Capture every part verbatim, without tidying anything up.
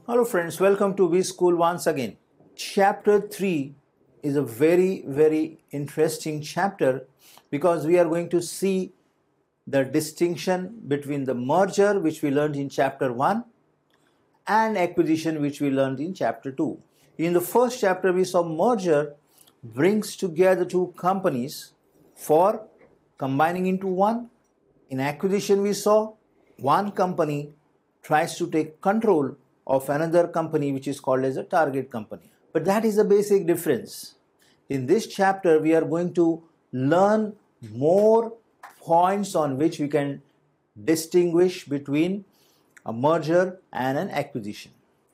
Hello friends, welcome to V School once again. Chapter three is a very very interesting chapter because we are going to see the distinction between the merger which we learned in chapter one and acquisition which we learned in chapter two. In the first chapter we saw merger brings together two companies for combining into one. In acquisition we saw one company tries to take control of another company which is called as a target company. But that is the basic difference. In this chapter we are going to learn more points on which we can distinguish between a merger and an acquisition.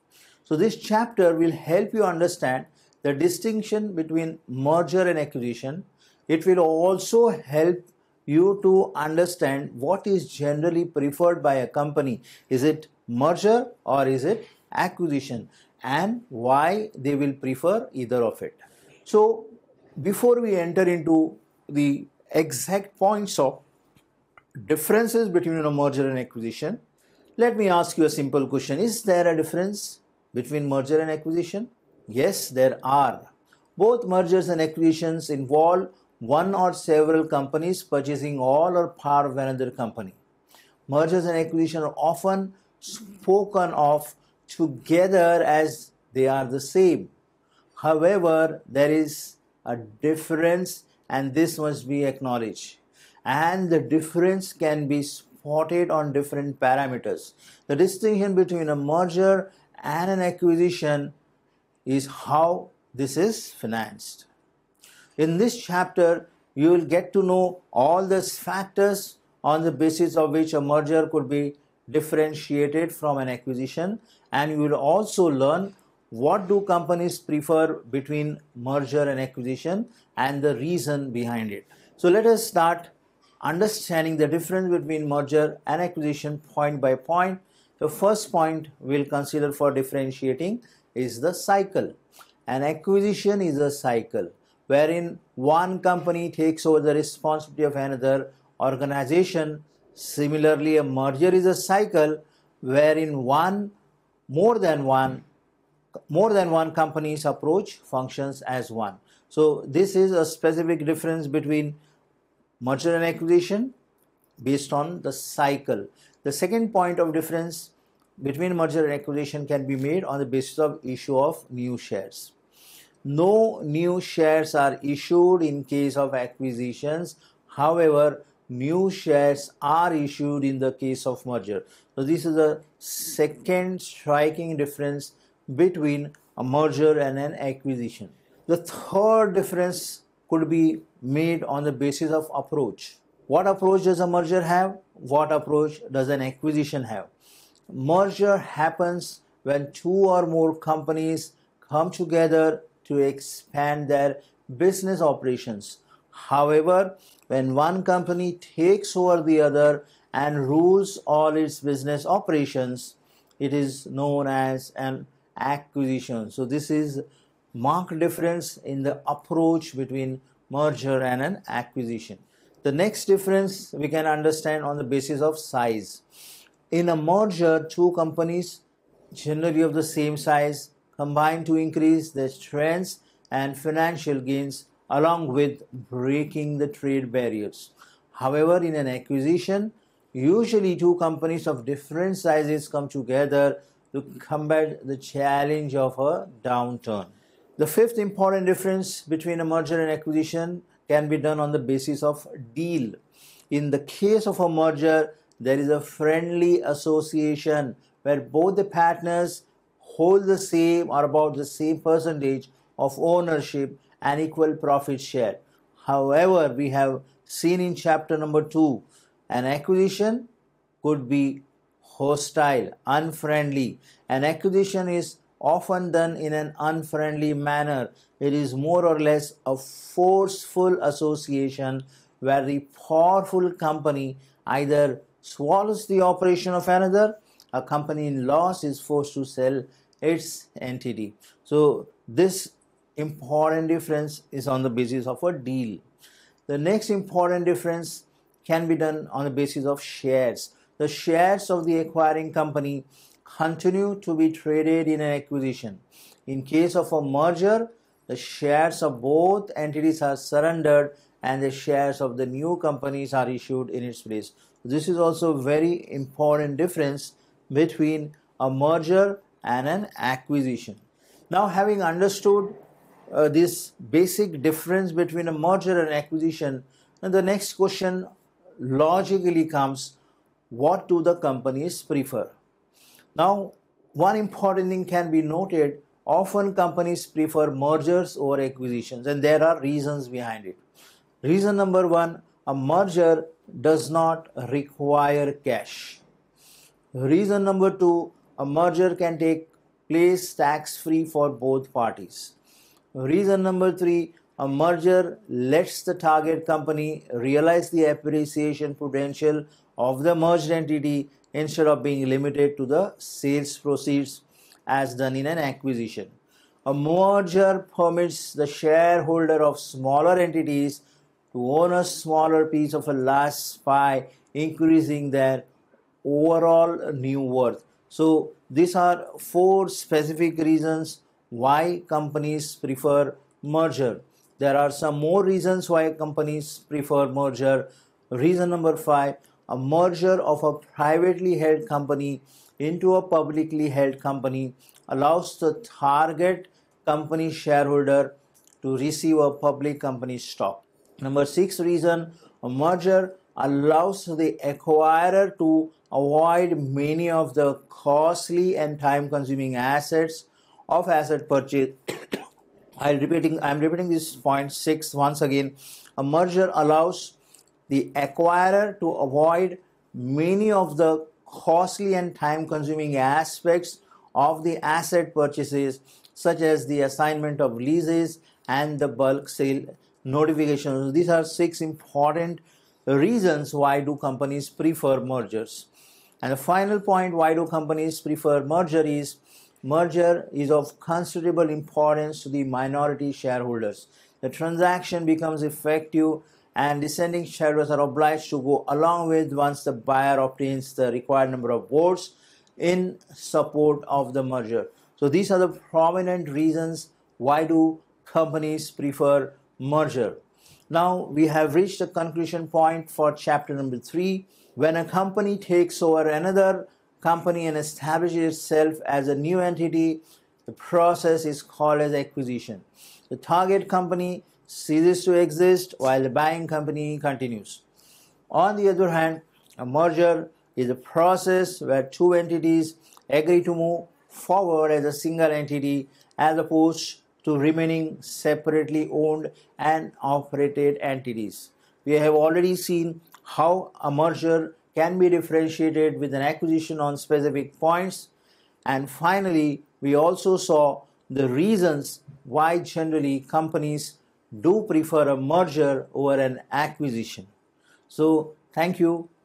So this chapter will help you understand the distinction between merger and acquisition. It will also help you to understand what is generally preferred by a company. Is it merger or is it acquisition, and why they will prefer either of it. So before we enter into the exact points of differences between a merger and acquisition, let me ask you a simple question. Is there a difference between merger and acquisition? Yes, there are. Both mergers and acquisitions involve one or several companies purchasing all or part of another company. Mergers and acquisitions are often spoken of together as they are the same. However, there is a difference and this must be acknowledged. And the difference can be spotted on different parameters. The distinction between a merger and an acquisition is how this is financed. In this chapter, you will get to know all the factors on the basis of which a merger could be differentiated from an acquisition, and you will also learn what do companies prefer between merger and acquisition and the reason behind it. So let us start understanding the difference between merger and acquisition point by point. The first point we'll consider for differentiating is the cycle. An acquisition is a cycle wherein one company takes over the responsibility of another organization. Similarly, a merger is a cycle wherein one, more than one, more than one company's approach functions as one. So this is a specific difference between merger and acquisition based on the cycle. The second point of difference between merger and acquisition can be made on the basis of issue of new shares. No new shares are issued in case of acquisitions. However, new shares are issued in the case of merger. So this is the second striking difference between a merger and an acquisition. The third difference could be made on the basis of approach. What approach does a merger have? What approach does an acquisition have? Merger happens when two or more companies come together to expand their business operations. However, when one company takes over the other and rules all its business operations, it is known as an acquisition. So this is marked difference in the approach between merger and an acquisition. The next difference we can understand on the basis of size. In a merger, two companies generally of the same size combine to increase their strengths and financial gains along with breaking the trade barriers. However, in an acquisition, usually two companies of different sizes come together to combat the challenge of a downturn. The fifth important difference between a merger and acquisition can be done on the basis of deal. In the case of a merger, there is a friendly association where both the partners hold the same or about the same percentage of ownership and equal profit share. However, we have seen in chapter number two, an acquisition could be hostile, unfriendly. An acquisition is often done in an unfriendly manner. It is more or less a forceful association where the powerful company either swallows the operation of another. A company in loss is forced to sell its entity. So this important difference is on the basis of a deal. The next important difference can be done on the basis of shares. The shares of the acquiring company continue to be traded in an acquisition. In case of a merger, the shares of both entities are surrendered and the shares of the new companies are issued in its place. This is also a very important difference between a merger and an acquisition. Now, having understood uh, this basic difference between a merger and acquisition, the next question logically comes, what do the companies prefer? Now, one important thing can be noted, often companies prefer mergers over acquisitions, and there are reasons behind it. Reason number one, a merger does not require cash. Reason number two, a merger can take place tax-free for both parties. Reason number three, a merger lets the target company realize the appreciation potential of the merged entity instead of being limited to the sales proceeds as done in an acquisition. A merger permits the shareholder of smaller entities to own a smaller piece of a large pie, increasing their overall new worth. So these are four specific reasons why companies prefer merger. There are some more reasons why companies prefer merger. Reason number five, a merger of a privately held company into a publicly held company allows the target company shareholder to receive a public company stock. Number six reason, a merger allows the acquirer to avoid many of the costly and time-consuming assets of asset purchase. I'm repeating, I'm repeating this point six once again. A merger allows the acquirer to avoid many of the costly and time-consuming aspects of the asset purchases, such as the assignment of leases and the bulk sale notifications. These are six important reasons why do companies prefer mergers. And the final point, why do companies prefer merger, is merger is of considerable importance to the minority shareholders. The transaction becomes effective and dissenting shareholders are obliged to go along with once the buyer obtains the required number of votes in support of the merger. So these are the prominent reasons why do companies prefer merger. Now we have reached the conclusion point for chapter number three. When a company takes over another company and establishes itself as a new entity, the process is called as acquisition. The target company ceases to exist while the buying company continues. On the other hand, a merger is a process where two entities agree to move forward as a single entity as opposed to remaining separately owned and operated entities. We have already seen how a merger can be differentiated with an acquisition on specific points. And finally, we also saw the reasons why generally companies do prefer a merger over an acquisition. So, thank you.